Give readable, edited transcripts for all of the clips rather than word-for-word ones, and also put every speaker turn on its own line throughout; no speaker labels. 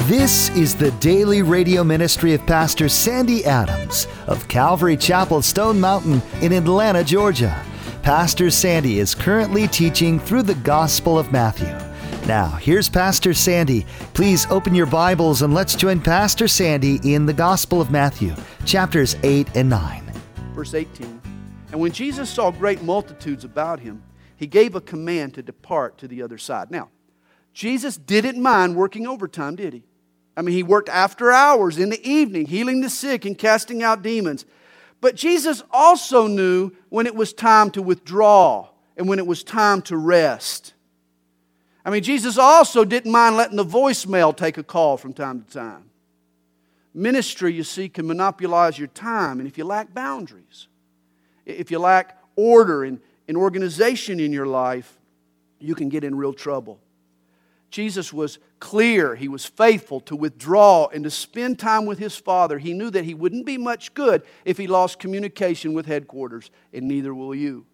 This is the daily radio ministry of Pastor Sandy Adams of Calvary Chapel, Stone Mountain in Atlanta, Georgia. Pastor Sandy is currently teaching through the Gospel of Matthew. Now, here's Pastor Sandy. Please open your Bibles and let's join Pastor Sandy in the Gospel of Matthew, chapters 8 and 9.
Verse 18, and when Jesus saw great multitudes about him, he gave a command to depart to the other side. Now, Jesus didn't mind working overtime, did he? I mean, he worked after hours in the evening, healing the sick and casting out demons. But Jesus also knew when it was time to withdraw and when it was time to rest. I mean, Jesus also didn't mind letting the voicemail take a call from time to time. Ministry, you see, can monopolize your time. And if you lack boundaries, if you lack order and organization in your life, you can get in real trouble. Jesus was clear. He was faithful to withdraw and to spend time with His Father. He knew that He wouldn't be much good if He lost communication with headquarters, and neither will you.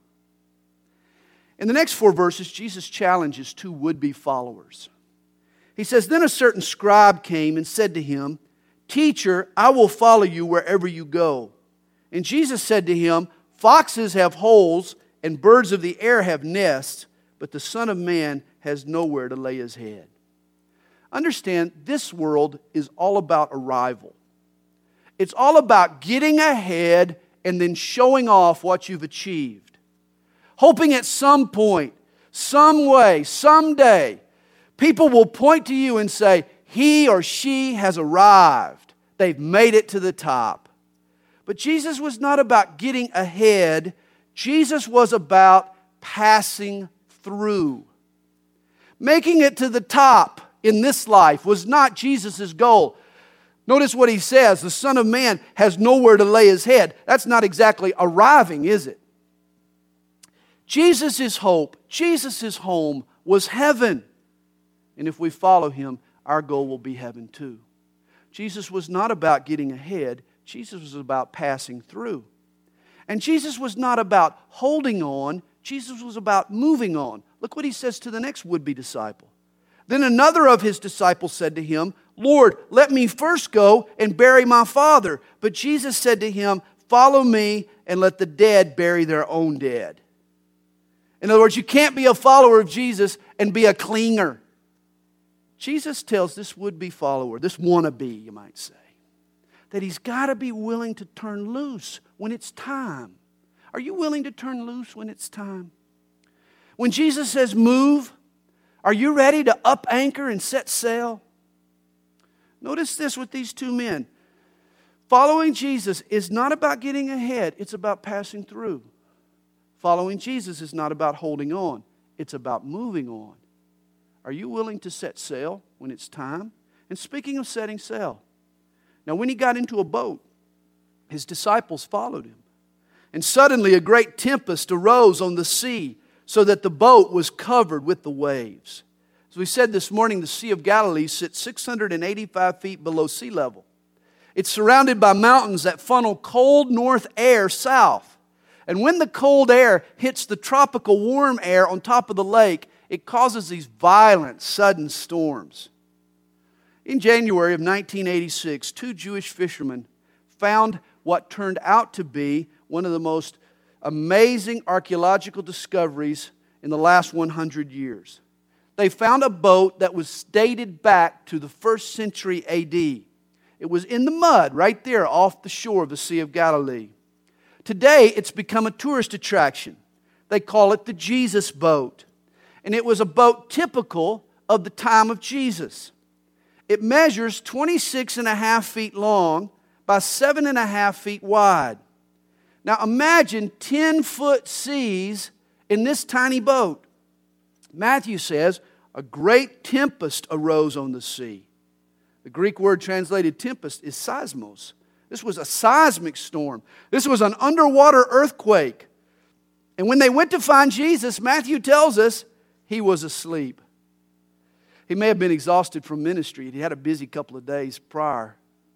In the next 4 verses, Jesus challenges 2 would-be followers. He says, then a certain scribe came and said to Him, Teacher, I will follow you wherever you go. And Jesus said to him, Foxes have holes and birds of the air have nests, but the Son of Man has nowhere to lay His head. Understand, this world is all about arrival. It's all about getting ahead and then showing off what you've achieved. Hoping at some point, some way, someday, people will point to you and say, he or she has arrived. They've made it to the top. But Jesus was not about getting ahead. Jesus was about passing through. Making it to the top in this life was not Jesus' goal. Notice what He says, the Son of Man has nowhere to lay His head. That's not exactly arriving, is it? Jesus' hope, Jesus' home was heaven. And if we follow Him, our goal will be heaven too. Jesus was not about getting ahead. Jesus was about passing through. And Jesus was not about holding on. Jesus was about moving on. Look what He says to the next would-be disciple. Then another of His disciples said to Him, Lord, let me first go and bury my father. But Jesus said to him, follow me and let the dead bury their own dead. In other words, you can't be a follower of Jesus and be a clinger. Jesus tells this would-be follower, this wannabe, you might say, that he's got to be willing to turn loose when it's time. Are you willing to turn loose when it's time? When Jesus says move, are you ready to up anchor and set sail? Notice this with these 2 men. Following Jesus is not about getting ahead, it's about passing through. Following Jesus is not about holding on, it's about moving on. Are you willing to set sail when it's time? And speaking of setting sail, now when He got into a boat, His disciples followed Him. And suddenly a great tempest arose on the sea, so that the boat was covered with the waves. As we said this morning, the Sea of Galilee sits 685 feet below sea level. It's surrounded by mountains that funnel cold north air south. And when the cold air hits the tropical warm air on top of the lake, it causes these violent, sudden storms. In January of 1986, 2 Jewish fishermen found what turned out to be one of the most amazing archaeological discoveries in the last 100 years. They found a boat that was dated back to the 1st century A.D. It was in the mud right there off the shore of the Sea of Galilee. Today, it's become a tourist attraction. They call it the Jesus boat. And it was a boat typical of the time of Jesus. It measures 26.5 feet long by 7.5 feet wide. Now imagine 10-foot seas in this tiny boat. Matthew says, a great tempest arose on the sea. The Greek word translated tempest is seismos. This was a seismic storm. This was an underwater earthquake. And when they went to find Jesus, Matthew tells us He was asleep. He may have been exhausted from ministry. He had a busy couple of days prior.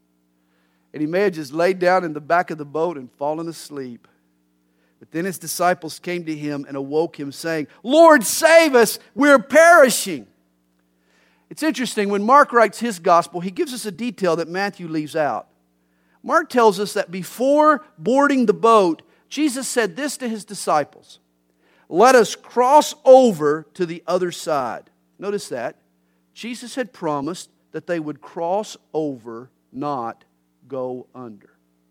And he may have just laid down in the back of the boat and fallen asleep. But then His disciples came to Him and awoke Him, saying, Lord, save us, we're perishing. It's interesting, when Mark writes his gospel, he gives us a detail that Matthew leaves out. Mark tells us that before boarding the boat, Jesus said this to his disciples: "Let us cross over to the other side." Notice that. Jesus had promised that they would cross over, not go under.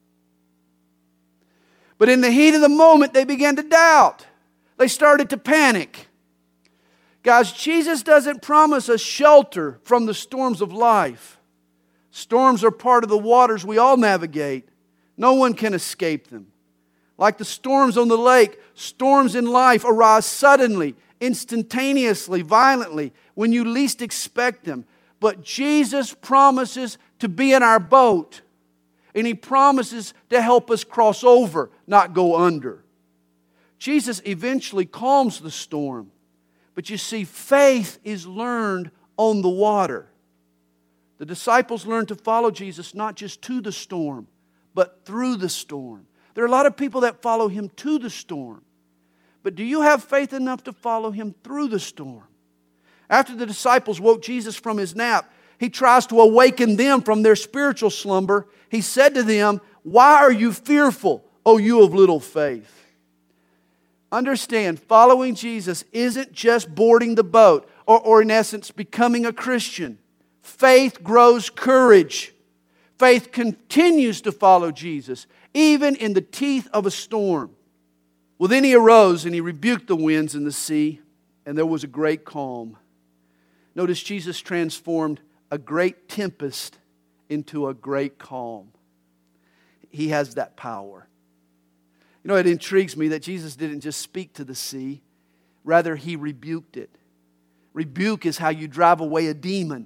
But in the heat of the moment, they began to doubt. They started to panic. Guys, Jesus doesn't promise us shelter from the storms of life. Storms are part of the waters we all navigate. No one can escape them. Like the storms on the lake, storms in life arise suddenly, instantaneously, violently, when you least expect them. But Jesus promises to be in our boat. And He promises to help us cross over, not go under. Jesus eventually calms the storm. But you see, faith is learned on the water. The disciples learned to follow Jesus not just to the storm, but through the storm. There are a lot of people that follow Him to the storm. But do you have faith enough to follow Him through the storm? After the disciples woke Jesus from His nap, He tries to awaken them from their spiritual slumber. He said to them, "Why are you fearful, O you of little faith?" Understand, following Jesus isn't just boarding the boat or in essence becoming a Christian. Faith grows courage. Faith continues to follow Jesus, even in the teeth of a storm. Well, then He arose and He rebuked the winds and the sea, and there was a great calm. Notice Jesus transformed a great tempest into a great calm. He has that power. You know, it intrigues me that Jesus didn't just speak to the sea. Rather, He rebuked it. Rebuke is how you drive away a demon.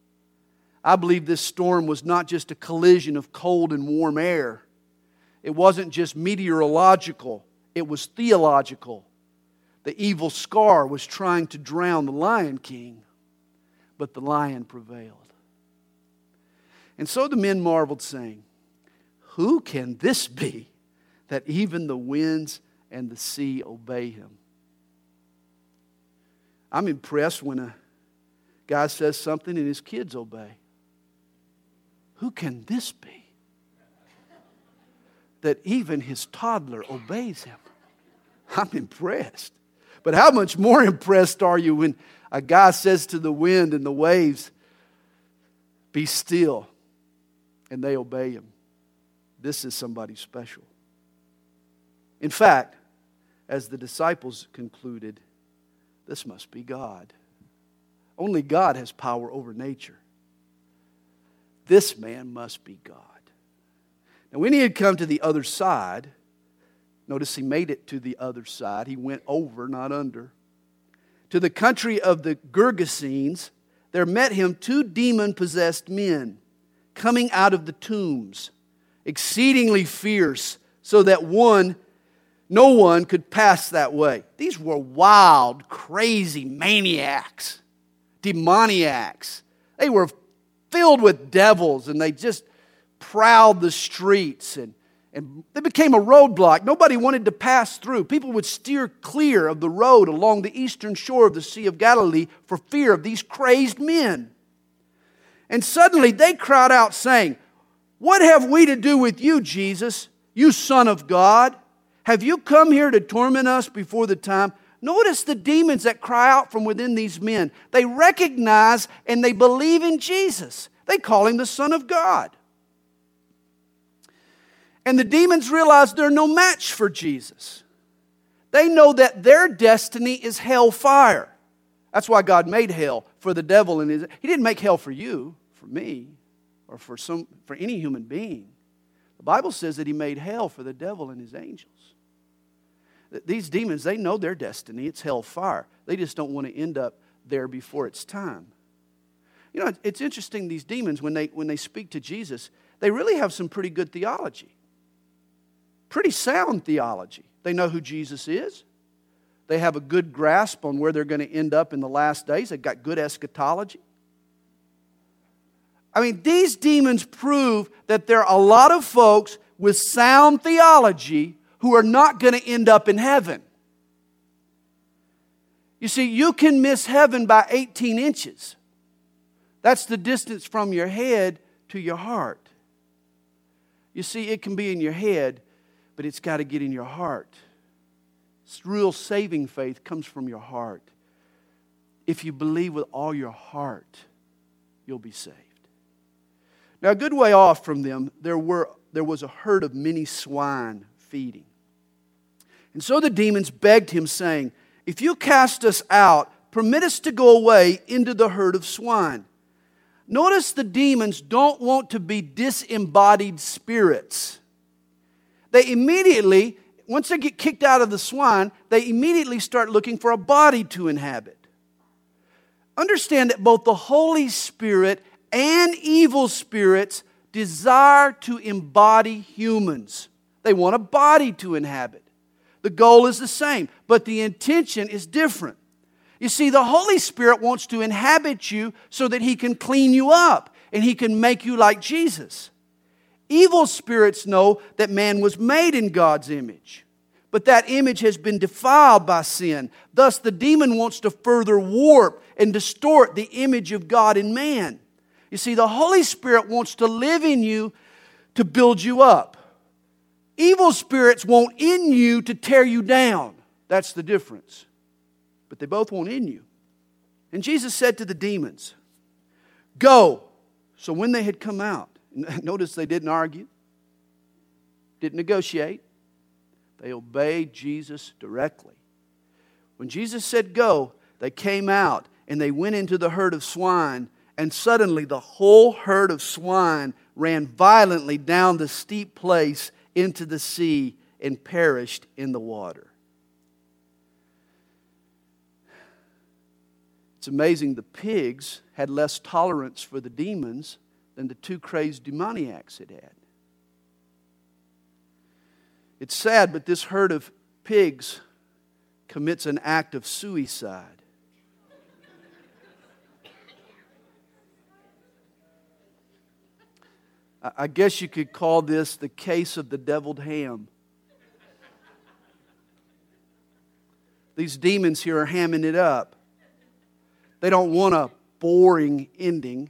I believe this storm was not just a collision of cold and warm air. It wasn't just meteorological. It was theological. The evil Scar was trying to drown the Lion King, but the lion prevailed. And so the men marveled, saying, "Who can this be, that even the winds and the sea obey Him?" I'm impressed when a guy says something and his kids obey. Who can this be, that even his toddler obeys Him? I'm impressed. But how much more impressed are you when a guy says to the wind and the waves, "Be still," and they obey Him? This is somebody special. In fact, as the disciples concluded, this must be God. Only God has power over nature. This man must be God. Now, when He had come to the other side, notice He made it to the other side. He went over, not under. To the country of the Gergesenes, there met Him 2 demon-possessed men coming out of the tombs, exceedingly fierce, so that no one could pass that way. These were wild, crazy maniacs, demoniacs. They were filled with devils, and they just prowled the streets, and they became a roadblock. Nobody wanted to pass through. People would steer clear of the road along the eastern shore of the Sea of Galilee for fear of these crazed men. And suddenly they cried out, saying, "What have we to do with you, Jesus, you Son of God? Have you come here to torment us before the time?" Notice the demons that cry out from within these men. They recognize and they believe in Jesus. They call Him the Son of God. And the demons realize they're no match for Jesus. They know that their destiny is hellfire. That's why God made hell for the devil. He didn't make hell for you, for me, or for any human being. The Bible says that He made hell for the devil and his angels. These demons, they know their destiny. It's hellfire. They just don't want to end up there before it's time. You know, it's interesting, these demons, when they speak to Jesus, they really have some pretty good theology. Pretty sound theology. They know who Jesus is. They have a good grasp on where they're going to end up in the last days. They've got good eschatology. I mean, these demons prove that there are a lot of folks with sound theology who are not going to end up in heaven. You see, you can miss heaven by 18 inches. That's the distance from your head to your heart. You see, it can be in your head, but it's got to get in your heart. Real saving faith comes from your heart. If you believe with all your heart, you'll be saved. Now, a good way off from them, there was a herd of many swine feeding. And so the demons begged him, saying, "If you cast us out, permit us to go away into the herd of swine." Notice the demons don't want to be disembodied spirits. They immediately, once they get kicked out of the swine, they immediately start looking for a body to inhabit. Understand that both the Holy Spirit and evil spirits desire to embody humans. They want a body to inhabit. The goal is the same, but the intention is different. You see, the Holy Spirit wants to inhabit you so that He can clean you up and He can make you like Jesus. Evil spirits know that man was made in God's image, but that image has been defiled by sin. Thus, the demon wants to further warp and distort the image of God in man. You see, the Holy Spirit wants to live in you to build you up. Evil spirits want in you to tear you down. That's the difference. But they both want in you. And Jesus said to the demons, "Go." So when they had come out, notice they didn't argue, didn't negotiate. They obeyed Jesus directly. When Jesus said go, they came out and they went into the herd of swine, and suddenly the whole herd of swine ran violently down the steep place into the sea and perished in the water. It's amazing the pigs had less tolerance for the demons than the two crazed demoniacs had had. It's sad, but this herd of pigs commits an act of suicide. I guess you could call this the case of the deviled ham. These demons here are hamming it up. They don't want a boring ending.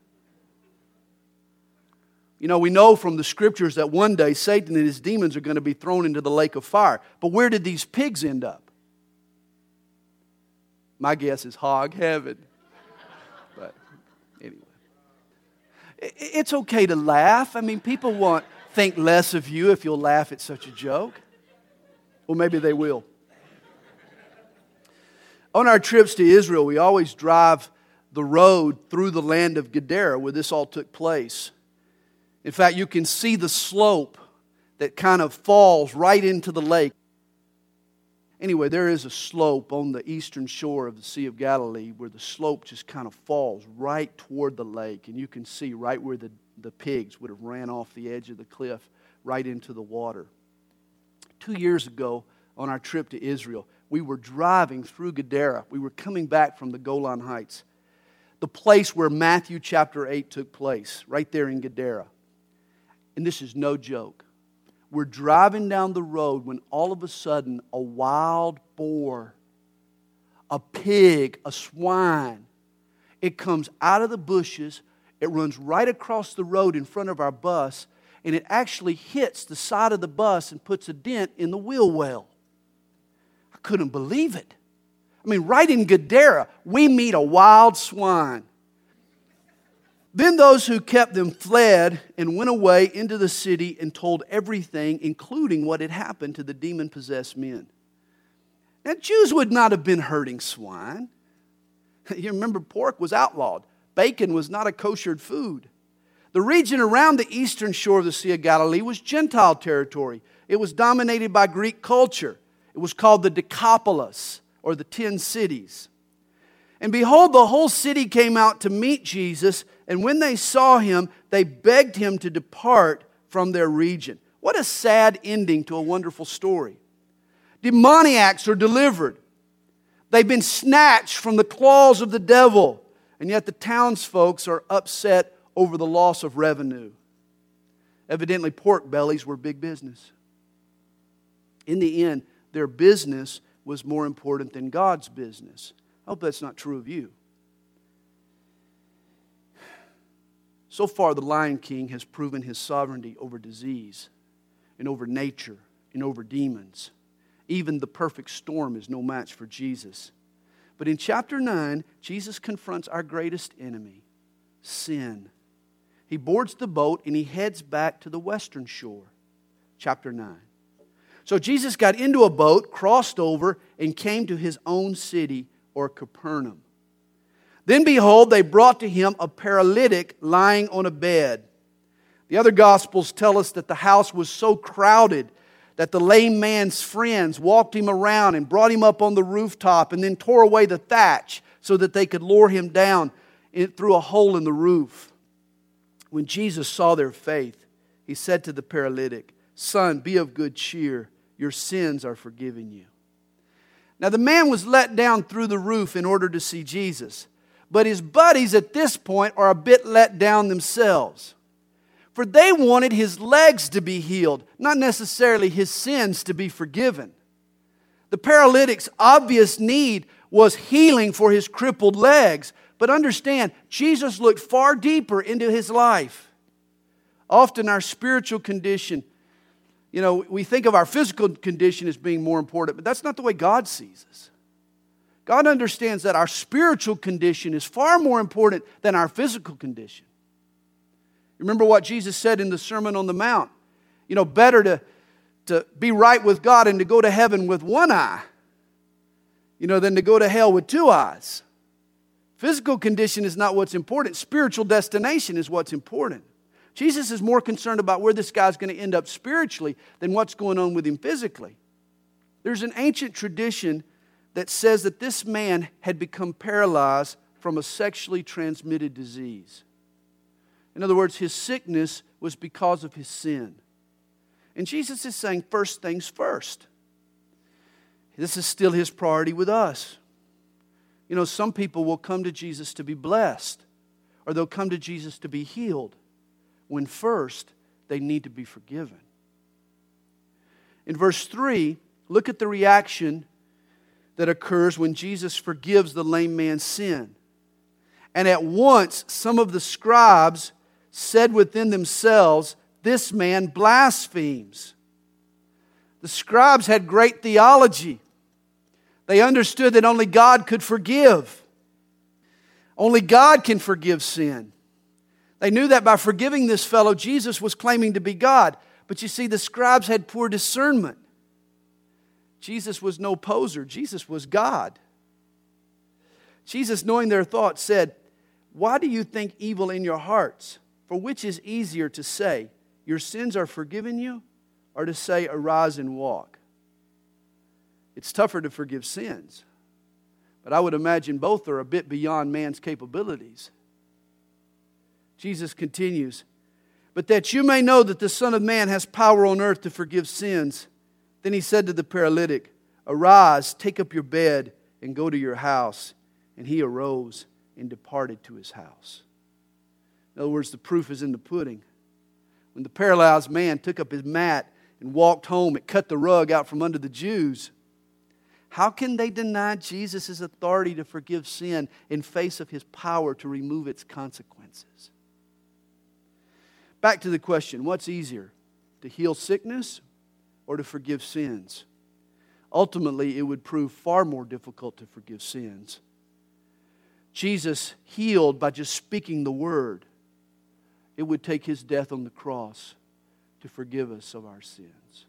You know, we know from the Scriptures that one day Satan and his demons are going to be thrown into the lake of fire. But where did these pigs end up? My guess is hog heaven. But anyway. It's okay to laugh. I mean, people won't think less of you if you'll laugh at such a joke. Well, maybe they will. On our trips to Israel, we always drive the road through the land of Gadara where this all took place. In fact, you can see the slope that kind of falls right into the lake. Anyway, there is a slope on the eastern shore of the Sea of Galilee where the slope just kind of falls right toward the lake. And you can see right where the pigs would have ran off the edge of the cliff right into the water. 2 years ago, on our trip to Israel, we were driving through Gadara. We were coming back from the Golan Heights, the place where Matthew chapter 8 took place, right there in Gadara. And this is no joke. We're driving down the road when all of a sudden a wild boar, a pig, a swine, it comes out of the bushes, it runs right across the road in front of our bus, and it actually hits the side of the bus and puts a dent in the wheel well. I couldn't believe it. I mean, right in Gadara, we meet a wild swine. Then those who kept them fled and went away into the city and told everything, including what had happened to the demon-possessed men. Now, Jews would not have been hurting swine. You remember, pork was outlawed. Bacon was not a koshered food. The region around the eastern shore of the Sea of Galilee was Gentile territory. It was dominated by Greek culture. It was called the Decapolis, or the 10 cities. And behold, the whole city came out to meet Jesus, and when they saw Him, they begged Him to depart from their region. What a sad ending to a wonderful story. Demoniacs are delivered. They've been snatched from the claws of the devil, and yet the townsfolk are upset over the loss of revenue. Evidently, pork bellies were big business. In the end, their business was more important than God's business. I hope that's not true of you. So far, the Lion King has proven his sovereignty over disease and over nature and over demons. Even the perfect storm is no match for Jesus. But in chapter 9, Jesus confronts our greatest enemy, sin. He boards the boat and he heads back to the western shore. Chapter 9. So Jesus got into a boat, crossed over, and came to his own city, or Capernaum. Then behold, they brought to him a paralytic lying on a bed. The other Gospels tell us that the house was so crowded that the lame man's friends walked him around and brought him up on the rooftop and then tore away the thatch so that they could lower him down through a hole in the roof. When Jesus saw their faith, he said to the paralytic, "Son, be of good cheer. Your sins are forgiven you." Now the man was let down through the roof in order to see Jesus. But his buddies at this point are a bit let down themselves. For they wanted his legs to be healed, not necessarily his sins to be forgiven. The paralytic's obvious need was healing for his crippled legs. But understand, Jesus looked far deeper into his life. Often our spiritual condition, we think of our physical condition as being more important, but that's not the way God sees us. God understands that our spiritual condition is far more important than our physical condition. Remember what Jesus said in the Sermon on the Mount. Better to be right with God and to go to heaven with one eye, than to go to hell with two eyes. Physical condition is not what's important. Spiritual destination is what's important. Jesus is more concerned about where this guy's going to end up spiritually than what's going on with him physically. There's an ancient tradition that says that this man had become paralyzed from a sexually transmitted disease. In other words, his sickness was because of his sin. And Jesus is saying first things first. This is still his priority with us. Some people will come to Jesus to be blessed, or they'll come to Jesus to be healed, when first they need to be forgiven. In verse 3, look at the reaction that occurs when Jesus forgives the lame man's sin. And at once, some of the scribes said within themselves, "This man blasphemes." The scribes had great theology. They understood that only God could forgive. Only God can forgive sin. They knew that by forgiving this fellow, Jesus was claiming to be God. But you see, the scribes had poor discernment. Jesus was no poser. Jesus was God. Jesus, knowing their thoughts, said, "Why do you think evil in your hearts? For which is easier to say, 'Your sins are forgiven you,' or to say, 'Arise and walk'?" It's tougher to forgive sins, but I would imagine both are a bit beyond man's capabilities. Jesus continues, "But that you may know that the Son of Man has power on earth to forgive sins." Then he said to the paralytic, "Arise, take up your bed, and go to your house." And he arose and departed to his house. In other words, the proof is in the pudding. When the paralyzed man took up his mat and walked home, it cut the rug out from under the Jews. How can they deny Jesus' authority to forgive sin in face of his power to remove its consequences? Back to the question, what's easier, to heal sickness or to forgive sins? Ultimately, it would prove far more difficult to forgive sins. Jesus healed by just speaking the word. It would take his death on the cross to forgive us of our sins.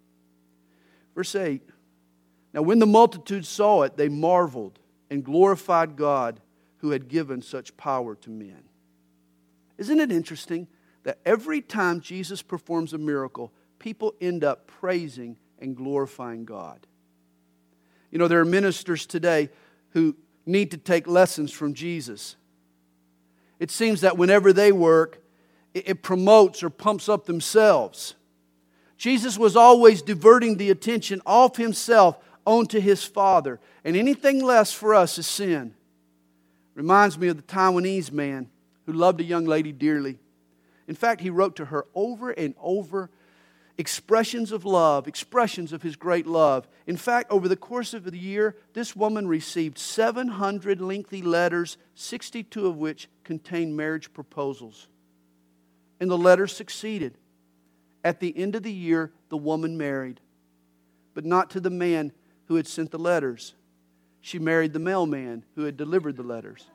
Verse 8, "Now when the multitude saw it, they marveled and glorified God who had given such power to men." Isn't it interesting that every time Jesus performs a miracle, people end up praising and glorifying God? There are ministers today who need to take lessons from Jesus. It seems that whenever they work, it promotes or pumps up themselves. Jesus was always diverting the attention off himself onto his Father. And anything less for us is sin. Reminds me of the Taiwanese man who loved a young lady dearly. In fact, he wrote to her over and over expressions of love, expressions of his great love. In fact, over the course of the year, this woman received 700 lengthy letters, 62 of which contained marriage proposals. and the letters succeeded. At the end of the year, the woman married, but not to the man who had sent the letters. She married the mailman who had delivered the letters.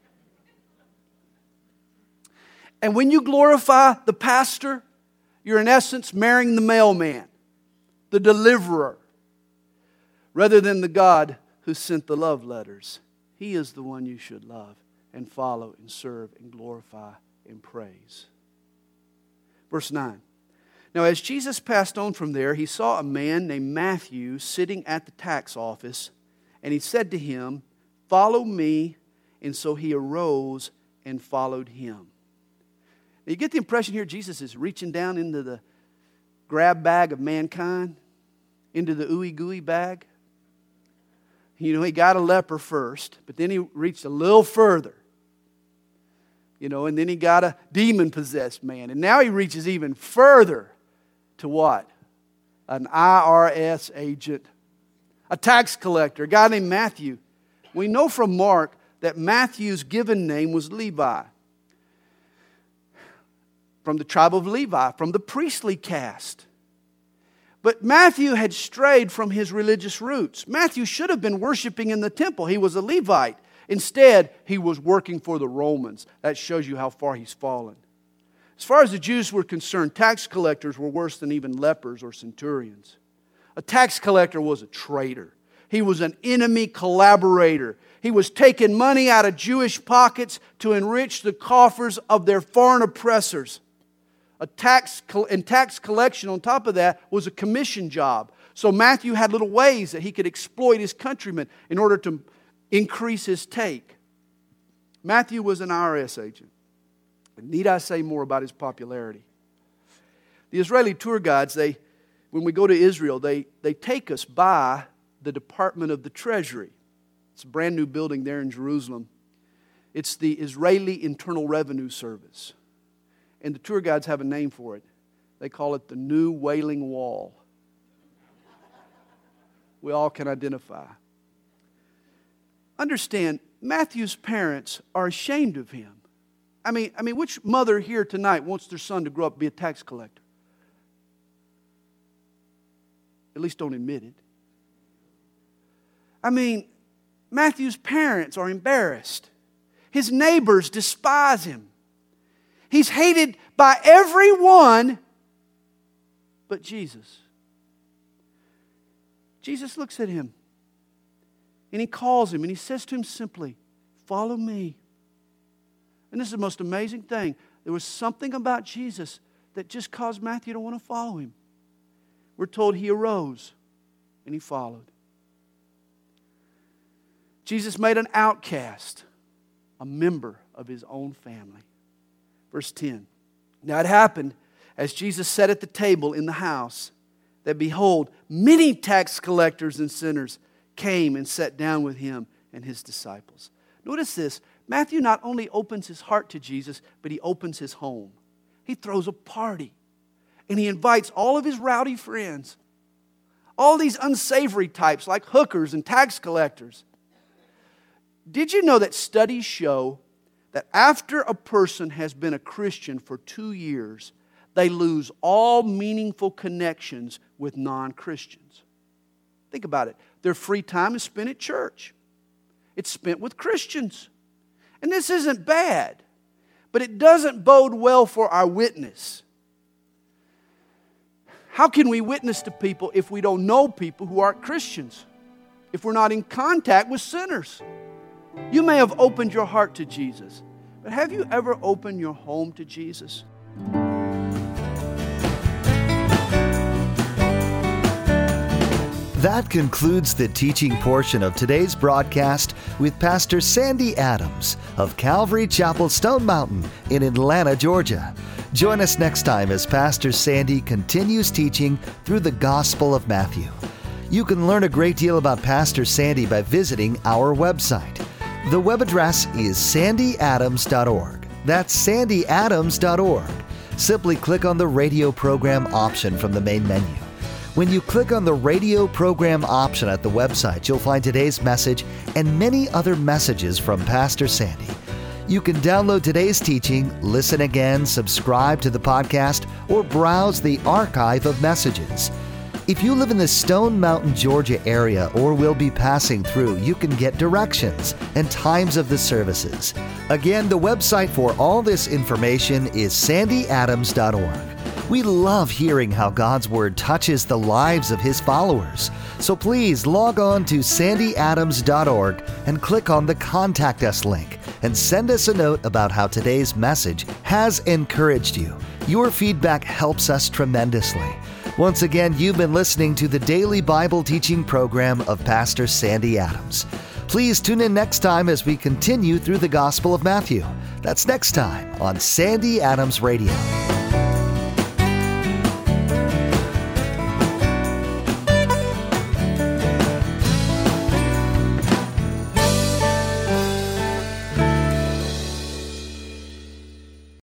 And when you glorify the pastor, you're in essence marrying the mailman, the deliverer, rather than the God who sent the love letters. He is the one you should love and follow and serve and glorify and praise. Verse 9. Now as Jesus passed on from there, he saw a man named Matthew sitting at the tax office, and he said to him, "Follow me." And so he arose and followed him. Now you get the impression here Jesus is reaching down into the grab bag of mankind, into the ooey gooey bag. You know, he got a leper first, but then he reached a little further. You know, and then he got a demon-possessed man. And now he reaches even further to what? An IRS agent, a tax collector, a guy named Matthew. We know from Mark that Matthew's given name was Levi, from the tribe of Levi, from the priestly caste. But Matthew had strayed from his religious roots. Matthew should have been worshiping in the temple. He was a Levite. Instead, he was working for the Romans. That shows you how far he's fallen. As far as the Jews were concerned, tax collectors were worse than even lepers or centurions. A tax collector was a traitor. He was an enemy collaborator. He was taking money out of Jewish pockets to enrich the coffers of their foreign oppressors. Tax collection on top of that was a commission job. So Matthew had little ways that he could exploit his countrymen in order to increase his take. Matthew was an IRS agent. And need I say more about his popularity? The Israeli tour guides, when we go to Israel, they take us by the Department of the Treasury. It's a brand new building there in Jerusalem. It's the Israeli Internal Revenue Service. And the tour guides have a name for it. They call it the New Wailing Wall. We all can identify. Understand, Matthew's parents are ashamed of him. I mean, which mother here tonight wants their son to grow up and be a tax collector? At least don't admit it. I mean, Matthew's parents are embarrassed. His neighbors despise him. He's hated by everyone but Jesus. Jesus looks at him and he calls him and he says to him simply, "Follow me." And this is the most amazing thing. There was something about Jesus that just caused Matthew to want to follow him. We're told he arose and he followed. Jesus made an outcast a member of his own family. Verse 10. Now it happened as Jesus sat at the table in the house that behold, many tax collectors and sinners came and sat down with him and his disciples. Notice this. Matthew not only opens his heart to Jesus, but he opens his home. He throws a party and he invites all of his rowdy friends, all these unsavory types like hookers and tax collectors. Did you know that studies show that after a person has been a Christian for 2 years, they lose all meaningful connections with non-Christians? Think about it. Their free time is spent at church. It's spent with Christians. And this isn't bad, but it doesn't bode well for our witness. How can we witness to people if we don't know people who aren't Christians? If we're not in contact with sinners? You may have opened your heart to Jesus, but have you ever opened your home to Jesus?
That concludes the teaching portion of today's broadcast with Pastor Sandy Adams of Calvary Chapel Stone Mountain in Atlanta, Georgia. Join us next time as Pastor Sandy continues teaching through the Gospel of Matthew. You can learn a great deal about Pastor Sandy by visiting our website. The web address is sandyadams.org. That's sandyadams.org. Simply click on the radio program option from the main menu. When you click on the radio program option at the website, you'll find today's message and many other messages from Pastor Sandy. You can download today's teaching, listen again, subscribe to the podcast, or browse the archive of messages. If you live in the Stone Mountain, Georgia area or will be passing through, you can get directions and times of the services. Again, the website for all this information is sandyadams.org. We love hearing how God's Word touches the lives of His followers. So please log on to sandyadams.org and click on the Contact Us link and send us a note about how today's message has encouraged you. Your feedback helps us tremendously. Once again, you've been listening to the daily Bible teaching program of Pastor Sandy Adams. Please tune in next time as we continue through the Gospel of Matthew. That's next time on Sandy Adams Radio.